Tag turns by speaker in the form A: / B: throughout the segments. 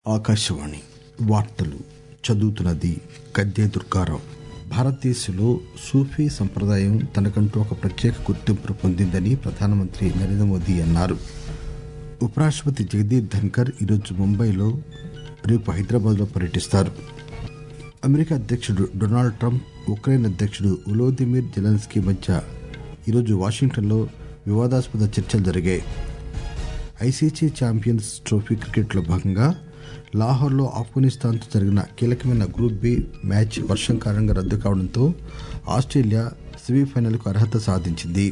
A: ఆకాశవాణి వార్తలు చదువుతున్నది గద్దె దుర్గారావు. భారతదేశంలో సూఫీ సంప్రదాయం తనకంటూ ఒక ప్రత్యేక గుర్తింపు పొందిందని ప్రధానమంత్రి నరేంద్ర మోదీ అన్నారు. ఉపరాష్ట్రపతి జగదీప్ ధన్కర్ ఈరోజు ముంబైలో, రేపు హైదరాబాద్లో పర్యటిస్తారు. అమెరికా అధ్యక్షుడు డొనాల్డ్ ట్రంప్, ఉక్రెయిన్ అధ్యక్షుడు వొలోదిమిర్ జెలెన్స్కీ మధ్య ఈరోజు వాషింగ్టన్లో వివాదాస్పద చర్చలు జరిగాయి. ఐసీసీ ఛాంపియన్స్ ట్రోఫీ క్రికెట్లో భాగంగా లాహోర్లో ఆఫ్ఘనిస్తాన్తో జరిగిన కీలకమైన గ్రూప్ బి మ్యాచ్ వర్షం కారణంగా రద్దు కావడంతో ఆస్ట్రేలియా సెమీఫైనల్కు అర్హత సాధించింది.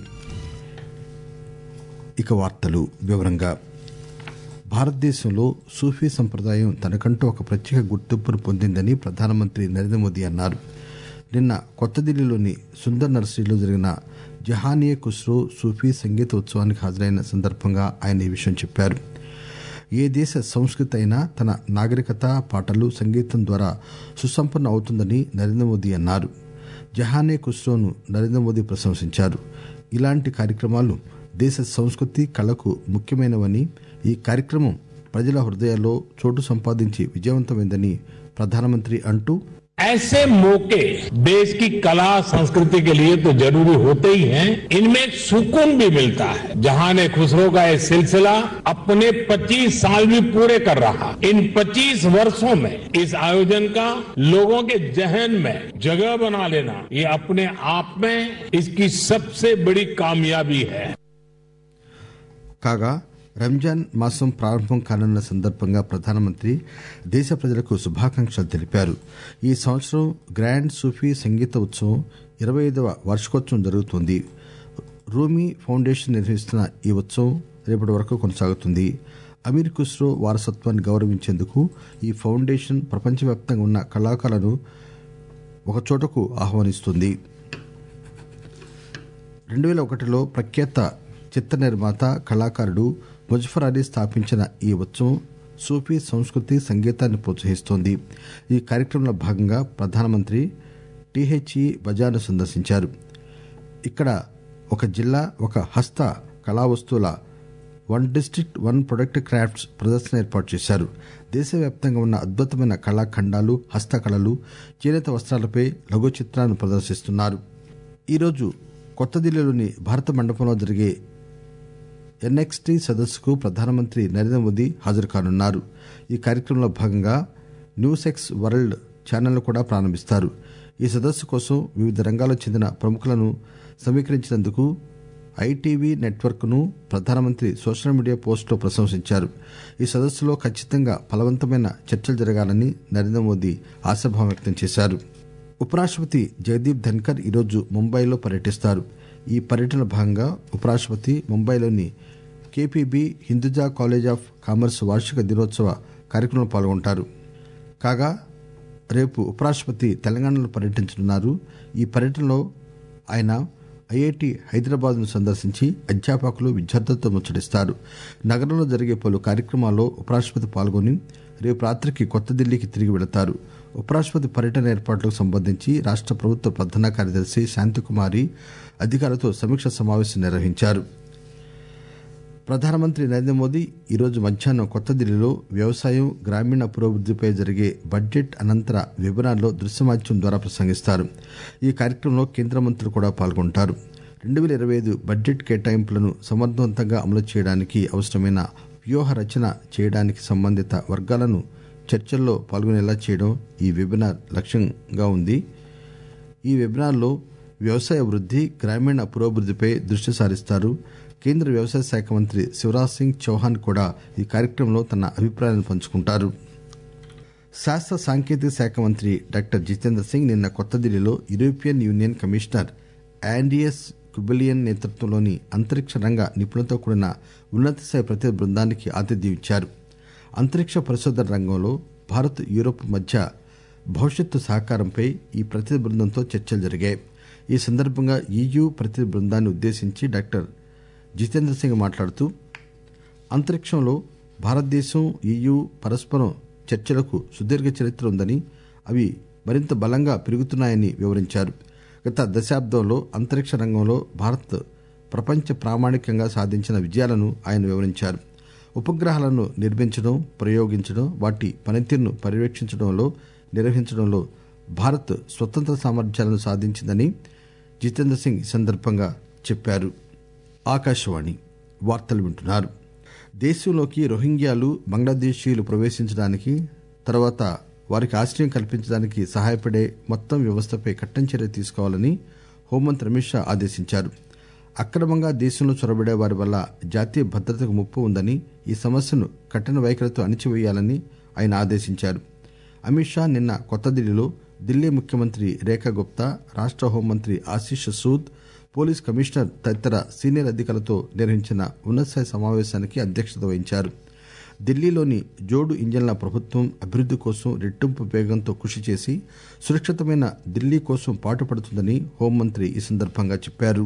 A: ఇక వార్తలు వివరంగా. భారతదేశంలో సూఫీ సంప్రదాయం తనకంటూ ఒక ప్రత్యేక గుర్తింపును పొందిందని ప్రధానమంత్రి నరేంద్ర మోదీ అన్నారు. నిన్న కొత్త ఢిల్లీలోని సుందర్ నర్సరీలో జరిగిన జహానియే ఖుస్రో సూఫీ సంగీత ఉత్సవానికి హాజరైన సందర్భంగా ఆయన ఈ విషయం చెప్పారు. ఏ దేశ సంస్కృతి అయినా తన నాగరికత, పాటలు, సంగీతం ద్వారా సుసంపన్న అవుతుందని నరేంద్ర మోదీ అన్నారు. జహానియే ఖుస్రోను నరేంద్ర మోదీ ప్రశంసించారు. ఇలాంటి కార్యక్రమాలు దేశ సంస్కృతి, కళకు ముఖ్యమైనవని, ఈ కార్యక్రమం ప్రజల హృదయాల్లో చోటు సంపాదించి విజయవంతమైందని ప్రధానమంత్రి అంటూ,
B: ऐसे मौके देश की कला संस्कृति के लिए तो जरूरी होते ही हैं, इनमें एक सुकून भी मिलता है. जहाने खुसरो का ये सिलसिला अपने 25 साल भी पूरे कर रहा. इन 25 वर्षों में इस आयोजन का लोगों के जहन में जगह बना लेना, ये अपने आप में इसकी सबसे बड़ी कामयाबी है.
A: కాగా రంజాన్ మాసం ప్రారంభం కానున్న సందర్భంగా ప్రధానమంత్రి దేశ ప్రజలకు శుభాకాంక్షలు తెలిపారు. ఈ సంవత్సరం గ్రాండ్ సూఫీ సంగీత ఉత్సవం 25వ వార్షికోత్సవం జరుగుతోంది. రూమీ ఫౌండేషన్ నిర్వహిస్తున్న ఈ ఉత్సవం రేపటి వరకు కొనసాగుతుంది. అమీర్ ఖుస్రో వారసత్వాన్ని గౌరవించేందుకు ఈ ఫౌండేషన్ ప్రపంచవ్యాప్తంగా ఉన్న కళాకారులను ఒకచోటకు ఆహ్వానిస్తుంది. 2001లో ప్రఖ్యాత చిత్ర నిర్మాత, కళాకారుడు ముజఫర్ అలీ స్థాపించిన ఈ ఉత్సవం సూఫీ సంస్కృతి, సంగీతాన్ని ప్రోత్సహిస్తోంది. ఈ కార్యక్రమంలో భాగంగా ప్రధానమంత్రి టీహెచ్ఈ బజార్ను సందర్శించారు. ఇక్కడ ఒక జిల్లా, ఒక హస్త కళా వస్తువుల one district one product crafts ప్రదర్శన ఏర్పాటు చేశారు. దేశవ్యాప్తంగా ఉన్న అద్భుతమైన కళాఖండాలు, హస్తకళలు, చేనేత వస్త్రాలపై లఘు చిత్రాలను ప్రదర్శిస్తున్నారు. ఈరోజు కొత్త ఢిల్లీలోని భారత మండపంలో జరిగే ఎన్ఎక్స్టీ సదస్సుకు ప్రధానమంత్రి నరేంద్ర మోదీ హాజరు కానున్నారు. ఈ కార్యక్రమంలో భాగంగా న్యూస్ వరల్డ్ ఛానల్ను కూడా ప్రారంభిస్తారు. ఈ సదస్సు కోసం వివిధ రంగాలకు చెందిన ప్రముఖులను సమీకరించినందుకు ఐటీవీ నెట్వర్క్ ను ప్రధానమంత్రి సోషల్ మీడియా పోస్టులో ప్రశంసించారు. ఈ సదస్సులో ఖచ్చితంగా ఫలవంతమైన చర్చలు జరగాలని నరేంద్ర మోదీ ఆశాభావం వ్యక్తం చేశారు. ఉపరాష్ట్రపతి జగదీప్ ధన్కర్ ఈరోజు ముంబైలో పర్యటిస్తారు. ఈ పర్యటన భాగంగా ఉపరాష్ట్రపతి ముంబైలోని KPB Hinduja college of commerce వార్షిక దినోత్సవ కార్యక్రమంలో పాల్గొంటారు. కాగా రేపు ఉపరాష్ట్రపతి తెలంగాణలో పర్యటించనున్నారు. ఈ పర్యటనలో ఆయన ఐఐటి హైదరాబాద్ను సందర్శించి అధ్యాపకులు, విద్యార్థులతో ముచ్చటిస్తారు. నగరంలో జరిగే పలు కార్యక్రమాల్లో ఉపరాష్ట్రపతి పాల్గొని రేపు రాత్రికి కొత్త ఢిల్లీకి తిరిగి వెళతారు. ఉపరాష్ట్రపతి పర్యటన ఏర్పాట్లకు సంబంధించి రాష్ట్ర ప్రభుత్వ ప్రధాన కార్యదర్శి శాంతికుమారి అధికారులతో సమీక్ష సమావేశం నిర్వహించారు. ప్రధానమంత్రి నరేంద్ర మోదీ ఈరోజు మధ్యాహ్నం కొత్త ఢిల్లీలో వ్యవసాయం, గ్రామీణ పురోభివృద్దిపై జరిగే బడ్జెట్ అనంతర వెబినార్లో దృశ్య మాధ్యమం ద్వారా ప్రసంగిస్తారు. ఈ కార్యక్రమంలో కేంద్ర మంత్రులు కూడా పాల్గొంటారు. 2025 బడ్జెట్ కేటాయింపులను సమర్థవంతంగా అమలు చేయడానికి అవసరమైన వ్యూహ రచన చేయడానికి సంబంధిత వర్గాలను చర్చల్లో పాల్గొనేలా చేయడం ఈ వెబినార్ లక్ష్యంగా ఉంది. ఈ వెబినార్లో వ్యవసాయ వృద్ధి, గ్రామీణ పురోభివృద్దిపై దృష్టి సారిస్తారు. కేంద్ర వ్యవసాయ శాఖ మంత్రి శివరాజ్ సింగ్ చౌహాన్ కూడా ఈ కార్యక్రమంలో తన అభిప్రాయాలను పంచుకుంటారు. శాస్త్ర సాంకేతిక శాఖ మంత్రి డాక్టర్ జితేంద్ర సింగ్ నిన్న కొత్త ఢిల్లీలో European union commissioner Andrius Kubilius నేతృత్వంలోని అంతరిక్ష రంగ నిపుణులతో కూడిన ఉన్నత స్థాయి ప్రతినిధి బృందానికి ఆతిథ్యం ఇచ్చారు. అంతరిక్ష పరిశోధన రంగంలో భారత్, యూరోప్ మధ్య భవిష్యత్తు సహకారంపై ఈ ప్రతినిధి బృందంతో చర్చలు జరిగాయి. ఈ సందర్భంగా ఈయూ ప్రతినిధి బృందాన్ని ఉద్దేశించి డాక్టర్ జితేంద్ర సింగ్ మాట్లాడుతూ, అంతరిక్షంలో భారతదేశం, ఈయూ పరస్పరం చర్చలకు సుదీర్ఘ చరిత్ర ఉందని, అవి మరింత బలంగా పెరుగుతున్నాయని వివరించారు. గత దశాబ్దంలో అంతరిక్ష రంగంలో భారత్ ప్రపంచ ప్రామాణికంగా సాధించిన విజయాలను ఆయన వివరించారు. ఉపగ్రహాలను నిర్మించడం, ప్రయోగించడం, వాటి పనితీరును పర్యవేక్షించడంలో, నిర్వహించడంలో భారత్ స్వతంత్ర సామర్థ్యాలను సాధించిందని జితేంద్ర సింగ్ ఈ సందర్భంగా చెప్పారు. ఆకాశవాణి వార్తలు వింటున్నారు. దేశంలోకి రోహింగ్యాలు, బంగ్లాదేశీయులు ప్రవేశించడానికి, తర్వాత వారికి ఆశ్రయం కల్పించడానికి సహాయపడే మొత్తం వ్యవస్థపై కఠిన చర్య తీసుకోవాలని హోంమంత్రి అమిత్ షా ఆదేశించారు. అక్రమంగా దేశంలో చొరబడే వారి వల్ల జాతీయ భద్రతకు ముప్పు ఉందని, ఈ సమస్యను కఠిన వైఖరితో అణిచివేయాలని ఆయన ఆదేశించారు. అమిత్ షా నిన్న కొత్తదిల్లీలో ఢిల్లీ ముఖ్యమంత్రి రేఖా గుప్తా, రాష్ట హోంమంత్రి ఆశిష్ సూద్, పోలీస్ కమిషనర్ తదితర సీనియర్ అధికారులతో నిర్వహించిన ఉన్నతస్థాయి సమావేశానికి అధ్యక్షత వహించారు. ఢిల్లీలోని జోడు ఇంజన్ల ప్రభుత్వం అభివృద్ది కోసం రెట్టింపు వేగంతో కృషి చేసి సురక్షితమైన ఢిల్లీ కోసం పాటుపడుతుందని హోంమంత్రి ఈ సందర్భంగా చెప్పారు.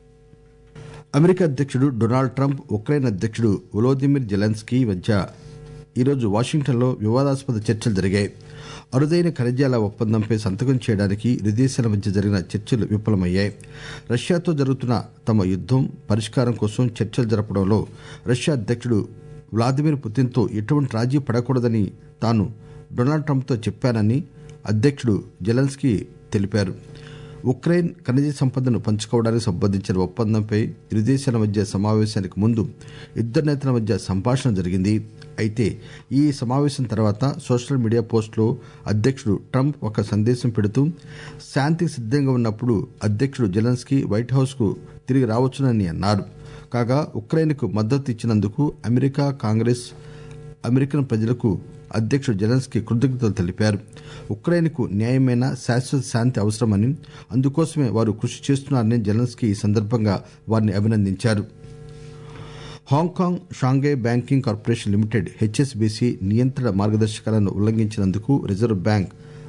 A: అమెరికా అధ్యక్షుడు డొనాల్డ్ ట్రంప్, ఉక్రెయిన్ అధ్యక్షుడు వొలోదిమిర్ జెలెన్స్కీ మధ్య ఈరోజు వాషింగ్టన్లో వివాదాస్పద చర్చలు జరిగాయి. అరుదైన ఖనిజాల ఒప్పందంపై సంతకం చేయడానికి ఇరు దేశాల మధ్య జరిగిన చర్చలు విఫలమయ్యాయి. రష్యాతో జరుగుతున్న తమ యుద్దం పరిష్కారం కోసం చర్చలు జరపడంలో రష్యా అధ్యక్షుడు వ్లాదిమిర్ పుతిన్తో ఎటువంటి రాజీ పడకూడదని తాను డొనాల్డ్ ట్రంప్తో చెప్పానని అధ్యక్షుడు జెలెన్స్కీ తెలిపారు. ఉక్రెయిన్ ఖనిజ సంపదను పంచుకోవడానికి సంబంధించిన ఒప్పందంపై ఇరు దేశాల మధ్య సమావేశానికి ముందు ఇద్దరు నేతల మధ్య సంభాషణ జరిగింది. అయితే ఈ సమావేశం తర్వాత సోషల్ మీడియా పోస్టులో అధ్యక్షుడు ట్రంప్ ఒక సందేశం పెడుతూ శాంతికి సిద్దంగా ఉన్నప్పుడు అధ్యక్షుడు జెలెన్స్కీ వైట్ హౌస్ కు తిరిగి రావచ్చునని అన్నారు. కాగా ఉక్రెయిన్కు మద్దతు ఇచ్చినందుకు అమెరికా, కాంగ్రెస్, అమెరికన్ ప్రజలకు అధ్యక్షుడు జెలెన్స్కీ కృతజ్ఞతలు తెలిపారు. ఉక్రెయిన్కు న్యాయమైన శాశ్వత శాంతి అవసరమని, అందుకోసమే వారు కృషి చేస్తున్నారని జెలెన్స్కీ ఈ సందర్భంగా వారిని అభినందించారు. Hong Kong Shanghai banking corporation limited HSBC నియంత్రణ మార్గదర్శకాలను ఉల్లంఘించినందుకు రిజర్వ్ బ్యాంక్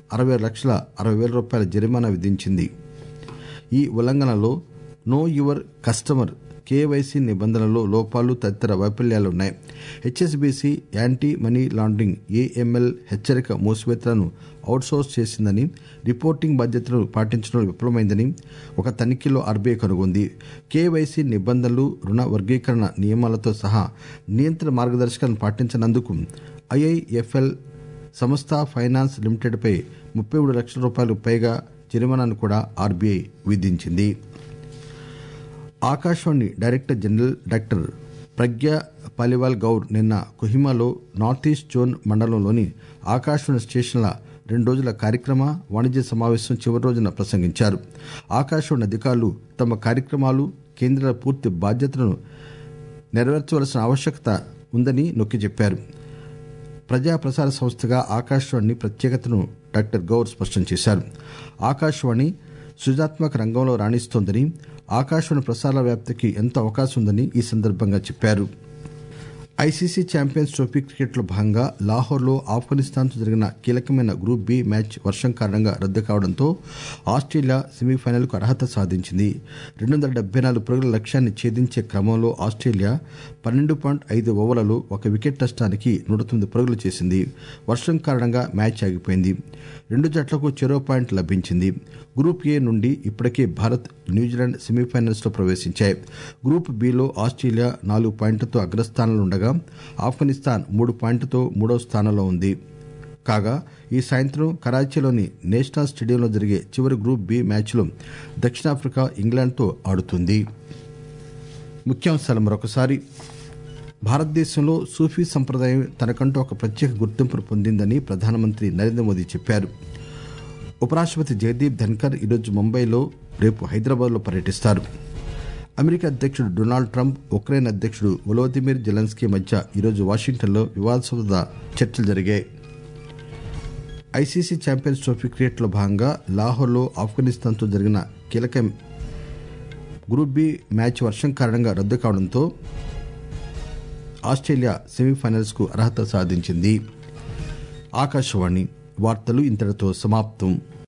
A: 60,60,000 జరిమానా విధించింది. ఈ ఉల్లంఘనలో నో యువర్ కస్టమర్, కేవైసీ నిబంధనల్లో లోపాలు తదితర వైఫల్యాలున్నాయి. HSBC anti money laundering AML హెచ్చరిక మూసివేతలను అవుట్సోర్స్ చేసిందని, రిపోర్టింగ్ బాధ్యతలను పాటించడంలో విఫలమైందని ఒక తనిఖీలో ఆర్బీఐ కనుగొంది. కేవైసీ నిబంధనలు, రుణ వర్గీకరణ నియమాలతో సహా నియంత్రణ మార్గదర్శకాలను పాటించనందుకు ఐఐఎఫ్ఎల్ సంస్థ ఫైనాన్స్ లిమిటెడ్పై 33 లక్షల రూపాయలకు పైగా జరిమానాను కూడా ఆర్బీఐ విధించింది. Akashvani director general doctor Pragya Paliwal Gaur నిన్న కొహిమాలో నార్త్ ఈస్ట్ జోన్ మండలంలోని ఆకాశవాణి స్టేషన్ల 2 రోజుల కార్యక్రమ వాణిజ్య సమావేశం చివరి రోజున ప్రసంగించారు. ఆకాశవాణి అధికారులు తమ కార్యక్రమాలు, కేంద్రాల పూర్తి బాధ్యతలను నెరవేర్చవలసిన ఆవశ్యకత ఉందని నొక్కి చెప్పారు. ప్రజా ప్రసార సంస్థగా ఆకాశవాణి ప్రత్యేకతను డాక్టర్ గౌర్ స్పష్టం చేశారు. ఆకాశవాణి సృజనాత్మక రంగంలో రాణిస్తోందని, ఆకాశవాణి ప్రసారాల వ్యాప్తికి ఎంతో అవకాశం ఉందని ఈ సందర్భంగా చెప్పారు. ఐసీసీ ఛాంపియన్స్ ట్రోఫీ క్రికెట్లో భాగంగా లాహోర్లో ఆఫ్ఘనిస్తాన్తో జరిగిన కీలకమైన గ్రూప్ బి మ్యాచ్ వర్షం కారణంగా రద్దు కావడంతో ఆస్ట్రేలియా సెమీఫైనల్కు అర్హత సాధించింది. 274 పరుగుల లక్ష్యాన్ని ఛేదించే క్రమంలో ఆస్ట్రేలియా 12.5 ఓవర్లలో 1 వికెట్ నష్టానికి 109 పరుగులు చేసింది. వర్షం కారణంగా మ్యాచ్ ఆగిపోయింది. 2 జట్లకు చెరో పాయింట్ లభించింది. గ్రూప్ ఏ నుండి ఇప్పటికే భారత్, న్యూజిలాండ్ సెమీఫైనల్స్ లో ప్రవేశించాయి. గ్రూప్ బిలో ఆస్ట్రేలియా 4 పాయింట్లతో అగ్రస్థానంలో ఉండగా ఆఫ్ఘనిస్తాన్ 3 పాయింట్లతో 3వ స్థానంలో ఉంది. కాగా ఈ సాయంత్రం కరాచీలోని నేషనల్ స్టేడియంలో జరిగే చివరి గ్రూప్ బి మ్యాచ్లో దక్షిణాఫ్రికా ఇంగ్లాండ్తో ఆడుతుంది. ముఖ్యాంశాలు మరొకసారి. భారతదేశంలో సూఫీ సంప్రదాయం తనకంటూ ఒక ప్రత్యేక గుర్తింపును పొందిందని ప్రధానమంత్రి నరేంద్ర మోదీ చెప్పారు. ఉపరాష్ట్రపతి జగదీప్ ధన్కర్ ఈరోజు ముంబైలో, రేపు హైదరాబాద్లో పర్యటిస్తారు. అమెరికా అధ్యక్షుడు డొనాల్డ్ ట్రంప్, ఉక్రెయిన్ అధ్యక్షుడు వొలోదిమిర్ జెలెన్స్కీ మధ్య ఈరోజు వాషింగ్టన్లో వివాదాస్పద చర్చలు జరిగాయి. ఐసీసీ ఛాంపియన్స్ ట్రోఫీ క్రికెట్లో భాగంగా లాహోర్లో ఆఫ్ఘనిస్తాన్తో జరిగిన కీలక గ్రూప్ బి మ్యాచ్ వర్షం కారణంగా రద్దు కావడంతో ఆస్ట్రేలియా సెమీఫైనల్స్ కు అర్హత సాధించింది. ఆకాశవాణి వార్తలు ఇంతటితో సమాప్తం.